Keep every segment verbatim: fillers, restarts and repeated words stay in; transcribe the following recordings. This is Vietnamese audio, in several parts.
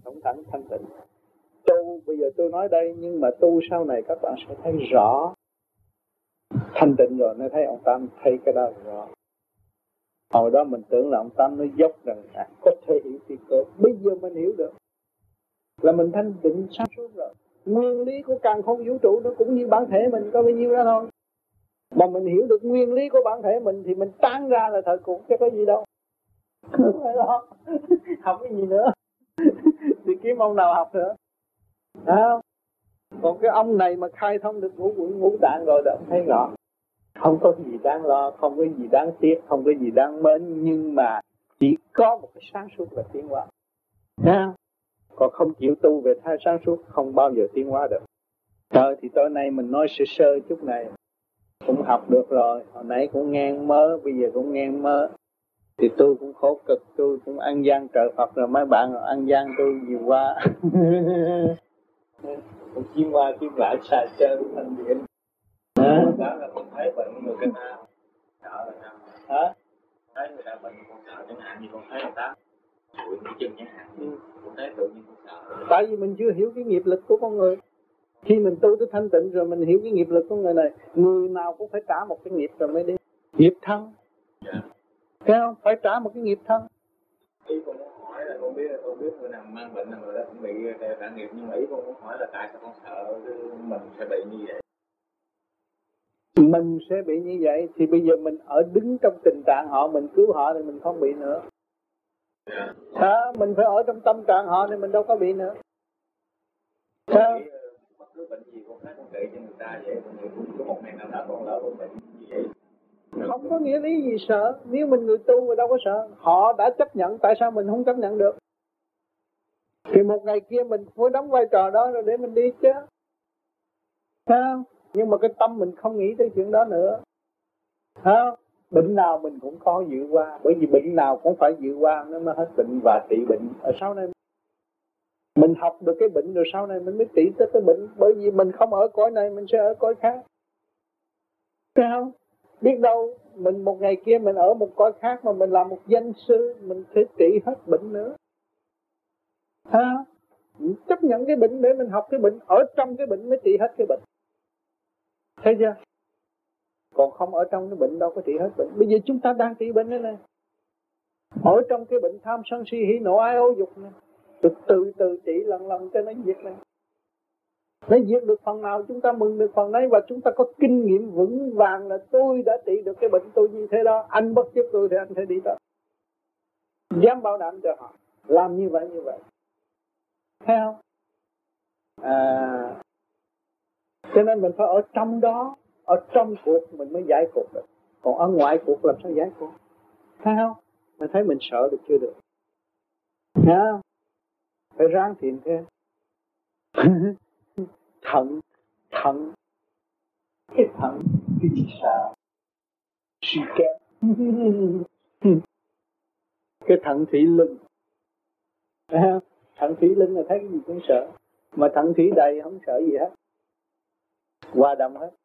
sống thẳng thanh tịnh. Tu bây giờ tôi nói đây, nhưng mà tu sau này các bạn sẽ thấy rõ. Thanh tịnh rồi nó thấy ông Tám thấy cái đó rõ. Hồi đó mình tưởng là ông Tám nó dốc rằng à, có thể hiểu thì cơ. Bây giờ mình hiểu được là mình thanh tịnh sáng suốt rồi. Nguyên lý của càn khôn vũ trụ nó cũng như bản thể mình có bao nhiêu đó thôi. Mà mình hiểu được nguyên lý của bản thể mình thì mình tán ra là thời cuộc chứ có gì đâu. Không phải đó. Học cái gì nữa. Thì kiếm ông nào học nữa. À, còn cái ông này mà khai thông được ngũ quẩn ngũ tạng rồi thì ông thấy rõ. Không có gì đáng lo, không có gì đáng tiếc, không có gì đáng mến. Nhưng mà chỉ có một cái sáng suốt là tiến hóa. À, còn không chịu tu về thái sáng suốt không bao giờ tiến hóa được. Trời thì tối nay mình nói sơ sơ chút này cũng học được rồi. Hồi nãy cũng nghe mơ, bây giờ cũng nghe mơ. Thì tôi cũng khổ cực, tôi cũng ăn gian trợ Phật rồi mấy bạn ăn gian tôi nhiều quá. Cũng chiếm qua chiếm lại xài chơi thành điện. Đó là con thấy bệnh người cái ta sợ là sao? Hả? Thấy người ta bệnh con sợ chẳng hạn như con thấy người ta bụi cái chân chẳng hạn. Ừ. Con thấy tự nhiên con sợ. Tại vì mình chưa hiểu cái nghiệp lực của con người. Khi mình tu tới thanh tịnh rồi mình hiểu cái nghiệp lực của người này, người nào cũng phải trả một cái nghiệp rồi mới đi. Nghiệp thân. Dạ. Thấy không? Phải trả một cái nghiệp thân. Ý con muốn hỏi là con biết con biết người nào mang bệnh là người đó cũng bị trả nghiệp, nhưng mà ý con muốn hỏi là tại sao con sợ mình sẽ bị như vậy? Mình sẽ bị như vậy thì bây giờ mình ở đứng trong tình trạng họ, mình cứu họ thì mình không bị nữa. Yeah. À, mình phải ở trong tâm trạng họ thì mình đâu có bị nữa. Sao? Bất cứ bệnh gì con thấy con kệ cho người ta vậy, con có một ngày nào đó con lỡ con bệnh như vậy. Không có nghĩa lý gì sợ, nếu mình người tu mà đâu có sợ. Họ đã chấp nhận, tại sao mình không chấp nhận được? Thì một ngày kia mình phải đóng vai trò đó rồi để mình đi chứ. Sao? Nhưng mà cái tâm mình không nghĩ tới chuyện đó nữa. Hả? Bệnh nào mình cũng có dự qua. Bởi vì bệnh nào cũng phải dự qua nó mới hết bệnh và trị bệnh. Ở sau này mình học được cái bệnh rồi sau này mình mới trị tới cái bệnh. Bởi vì mình không ở cõi này mình sẽ ở cõi khác. Sao? Biết đâu mình một ngày kia mình ở một cõi khác mà mình làm một danh sư, mình sẽ trị hết bệnh nữa. Hả? Chấp nhận cái bệnh để mình học cái bệnh. Ở trong cái bệnh mới trị hết cái bệnh. Thấy chưa? Còn không ở trong cái bệnh đâu có trị hết bệnh. Bây giờ chúng ta đang trị bệnh đây này. Ở trong cái bệnh tham sân si hỉ nộ ái ố dục này. Từ từ từ trị lần lần cho nó diệt này. Nó diệt được phần nào chúng ta mừng được phần đấy. Và chúng ta có kinh nghiệm vững vàng là tôi đã trị được cái bệnh tôi như thế đó. Anh bất chấp tôi thì anh sẽ đi đó. Dám bảo đảm cho họ. Làm như vậy như vậy. Thấy không? À, cho nên mình phải ở trong đó. Ở trong cuộc mình mới giải cuộc được. Còn ở ngoài cuộc làm sao giải cuộc? Thấy không? Mình thấy mình sợ được chưa được. Thấy không? Phải ráng thiện thêm. Thận. Thận. Cái thận. Cái gì sợ? Suy kém. Cái thận thủy lưng. Thấy không? Thận thủy lưng là thấy cái gì cũng sợ. Mà thận thủy đầy không sợ gì hết. Hòa đồng hết.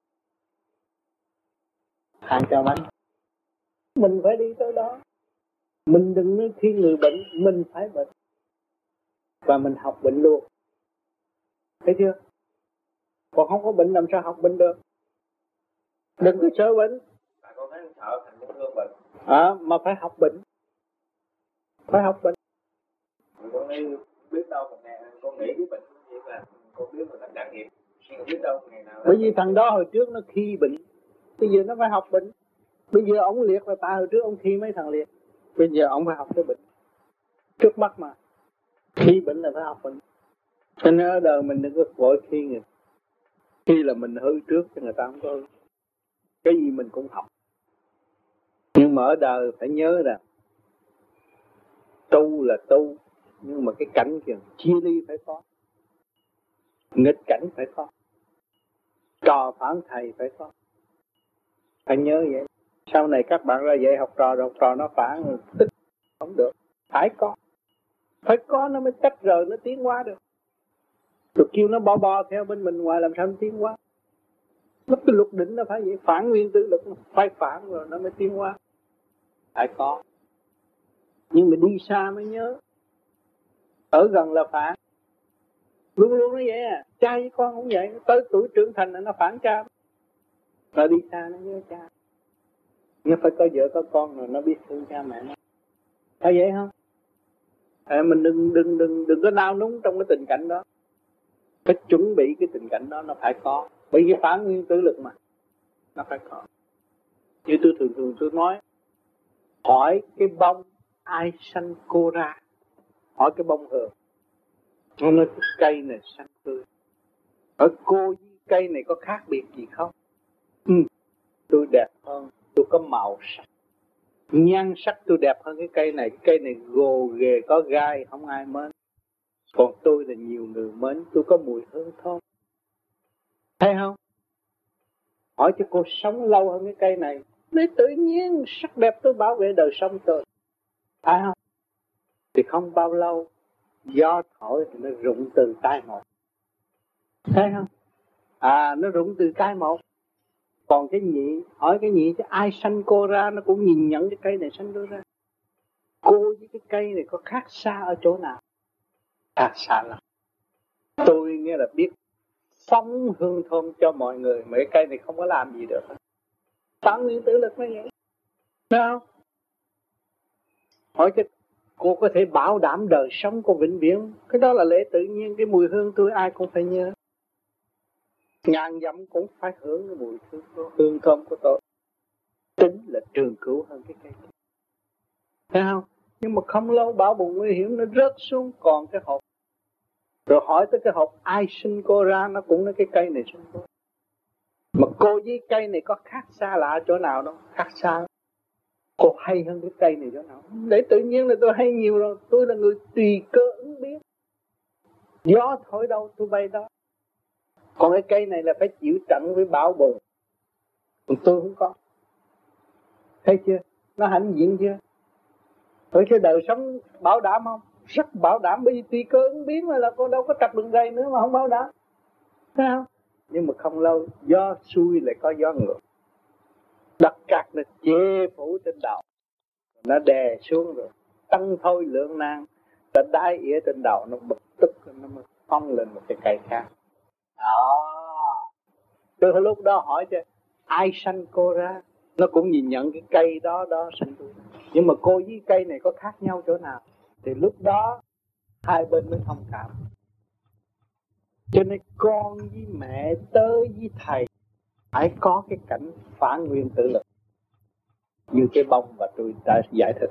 Hàng cho bánh. Mình phải đi tới đó. Mình đừng nói khi người bệnh, mình phải bệnh. Và mình học bệnh luôn. Thấy chưa? Còn không có bệnh làm sao học bệnh được. Đừng có sợ bệnh. Tại con thấy sợ thành con thương bệnh. À, mà phải học bệnh. Phải học bệnh. Con nghĩ biết đâu một ngày con nghĩ cái bệnh như vậy là con biết là trải nghiệm. Nhưng biết đâu ngày nào. Bởi vì thằng đó hồi trước nó khi bệnh. Bây giờ nó phải học bệnh. Bây giờ ông liệt là tại hồi trước ông khi mấy thằng liệt. Bây giờ ông phải học cái bệnh. Trước mắt mà. Khi bệnh là phải học bệnh. Cho nên ở đời mình đừng có vội khi người. Khi là mình hư trước cho người ta không có hư. Cái gì mình cũng học. Nhưng mà ở đời phải nhớ rằng tu là tu. Nhưng mà cái cảnh kìa chia ly phải có. Nghịch cảnh phải có. Trò phản thầy phải có. Phải nhớ vậy. Sau này các bạn ra dạy học trò rồi học trò nó phản rồi tức không được. Phải có. Phải có nó mới tách rời nó tiến hóa được. Rồi kêu nó bo bo theo bên mình ngoài làm sao nó tiến hóa. Nó cái luật định nó phải vậy. Phản nguyên tử lực nó phải phản rồi nó mới tiến hóa. Phải có. Nhưng mà đi xa mới nhớ. Ở gần là phản. Luôn luôn nó vậy à. Cha với con cũng vậy. Tới tuổi trưởng thành là nó phản cha. Nó đi xa nó nhớ cha. Nó phải có vợ có con rồi nó biết thương cha mẹ nó. Phải vậy không? À, mình đừng đừng đừng đừng có nao núng trong cái tình cảnh đó. Phải chuẩn bị cái tình cảnh đó nó phải có. Bởi vì phản nguyên tử lực mà. Nó phải có. Như tôi thường thường tôi nói, hỏi cái bông ai sanh cô ra? Hỏi cái bông hường. Nó nói cái cây này xanh tươi. Ở cô với cây này có khác biệt gì không? Ừ. Tôi đẹp hơn, tôi có màu sắc. Nhan sắc tôi đẹp hơn cái cây này. Cái cây này gồ ghề có gai, không ai mến. Còn tôi là nhiều người mến, tôi có mùi hương thơm. Thấy không? Hỏi cho cô sống lâu hơn cái cây này. Lấy tự nhiên sắc đẹp tôi bảo vệ đời sống tôi. Thấy không? Thì không bao lâu gió thổi thì nó rụng từ cái một. Thấy không? À, nó rụng từ cái một. Còn cái nhị, hỏi cái nhị chứ ai sanh cô ra, nó cũng nhìn nhận cái cây này sanh cô ra. Cô với cái cây này có khác xa ở chỗ nào? Khác xa lắm. Tôi nghe là biết phóng hương thơm cho mọi người, mà cái cây này không có làm gì được. Phản nguyên tử lực nó vậy. Thấy không? Hỏi cái cô có thể bảo đảm đời sống của vĩnh viễn. Cái đó là lẽ tự nhiên. Cái mùi hương tôi ai cũng phải nhớ. Ngàn dặm cũng phải hưởng cái mùi hương, hương thơm của tôi. Tính là trường cửu hơn cái cây. Thấy không? Nhưng mà không lâu bão bùng nguy hiểm nó rớt xuống còn cái hộp. Rồi hỏi tới cái hộp ai sinh cô ra, nó cũng nói cái cây này sinh cô. Mà cô với cây này có khác xa lạ chỗ nào đâu. Khác xa. Cô hay hơn cái cây này chỗ nào? Để tự nhiên là tôi hay nhiều rồi. Tôi là người tùy cơ ứng biến. Gió thổi đâu tôi bay đó. Còn cái cây này là phải chịu trận với bão bùng. Còn tôi không có. Thấy chưa? Nó hãnh diện chưa? Rồi cái đời sống bảo đảm không? Rất bảo đảm. Bởi vì tùy cơ ứng biến là con đâu có trật đường ray nữa mà không bảo đảm. Thấy không? Nhưng mà không lâu gió xuôi lại có gió ngược. Đất cát nó che phủ trên đầu. Nó đè xuống rồi. Tăng thôi lượng nan. Ta đái ỉa trên đầu nó bực tức. Nó mới phong lên một cái cây khác. Đó. Từ lúc đó hỏi cho ai sanh cô ra? Nó cũng nhìn nhận cái cây đó đó sanh cô. Nhưng mà cô với cây này có khác nhau chỗ nào? Thì lúc đó hai bên mới thông cảm. Cho nên con với mẹ, tớ với thầy phải có cái cảnh phản nguyên tử lực. Như cái bông và tôi đã giải thích.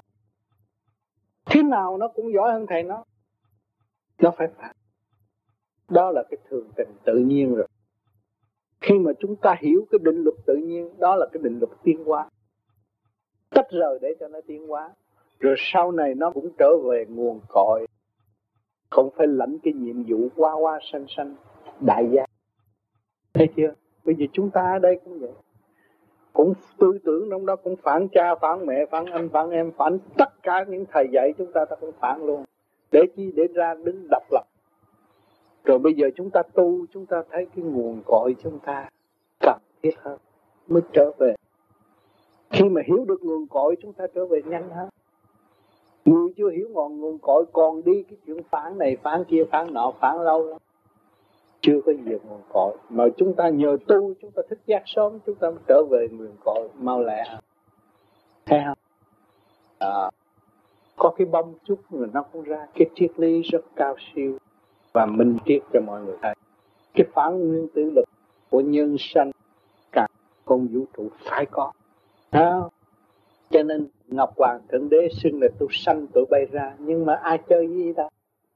Thế nào nó cũng giỏi hơn thầy nó. Nó phải phản. Đó là cái thường tình tự nhiên rồi. Khi mà chúng ta hiểu cái định luật tự nhiên, đó là cái định luật tiến hóa. Tách rời để cho nó tiến hóa. Rồi sau này nó cũng trở về nguồn cội. Không phải lãnh cái nhiệm vụ qua qua sanh sanh đại gia. Thấy chưa? Bây giờ chúng ta ở đây cũng vậy. Cũng tư tưởng trong đó cũng phản cha, phản mẹ, phản anh, phản em, phản tất cả những thầy dạy chúng ta ta cũng phản luôn. Để chi? Để ra đứng độc lập. Rồi bây giờ chúng ta tu, chúng ta thấy cái nguồn cội chúng ta cần thiết hơn mới trở về. Khi mà hiểu được nguồn cội chúng ta trở về nhanh hơn. Người chưa hiểu ngọn nguồn cội còn đi cái chuyện phản này, phản kia, phản nọ, phản lâu lắm. Chưa có gì nguồn cội. Mà chúng ta nhờ tu, chúng ta thức giác sớm, chúng ta trở về nguồn cội mau lẹ hơn. Thấy không? À, có cái bông chút rồi nó cũng ra cái triết lý rất cao siêu và minh triết cho mọi người thấy. Cái phản nguyên tử lực của nhân sanh cả con vũ trụ phải có. Thấy không? Cho nên Ngọc Hoàng Thượng Đế xưng là tôi sanh tôi bay ra. Nhưng mà ai chơi gì đâu.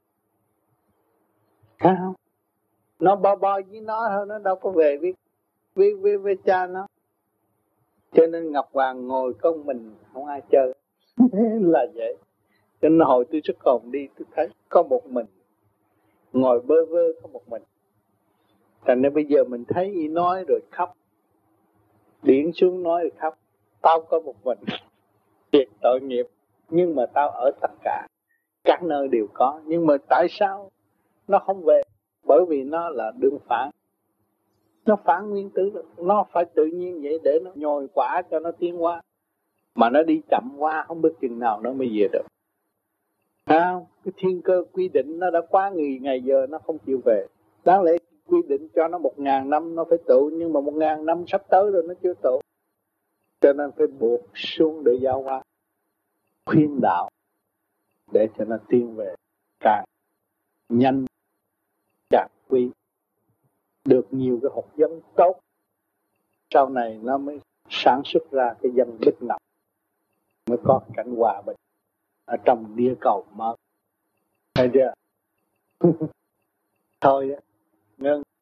Thấy không? Nó bo bo với nó thôi. Nó đâu có về với, với, với, với cha nó. Cho nên Ngọc Hoàng ngồi con mình không ai chơi. Là vậy. Cho nên hồi tôi xuất hồn đi tôi thấy có một mình. Ngồi bơ vơ có một mình. Thành nên bây giờ mình thấy y nói rồi khóc. Điển xuống nói rồi khóc. Tao có một mình. Thiệt tội nghiệp. Nhưng mà tao ở tất cả. Các nơi đều có. Nhưng mà tại sao nó không về? Bởi vì nó là đương phản. Nó phản nguyên tử. Nó phải tự nhiên vậy để nó nhồi quả cho nó tiến hóa. Mà nó đi chậm qua không biết chừng nào nó mới về được. Sao? Cái thiên cơ quy định nó đã quá ngày ngày giờ nó không chịu về. Đáng lẽ quy định cho nó một ngàn năm nó phải tụ, nhưng mà một ngàn năm sắp tới rồi nó chưa tụ. Cho nên phải buộc xuống để giao hóa, khuyên đạo để cho nó tiến về càng nhanh càng quý, được nhiều cái hột giống tốt, sau này nó mới sản xuất ra cái dân bích ngọc, mới có cảnh hòa bình ở trong địa cầu mới. Thấy chưa? Thôi ngưng.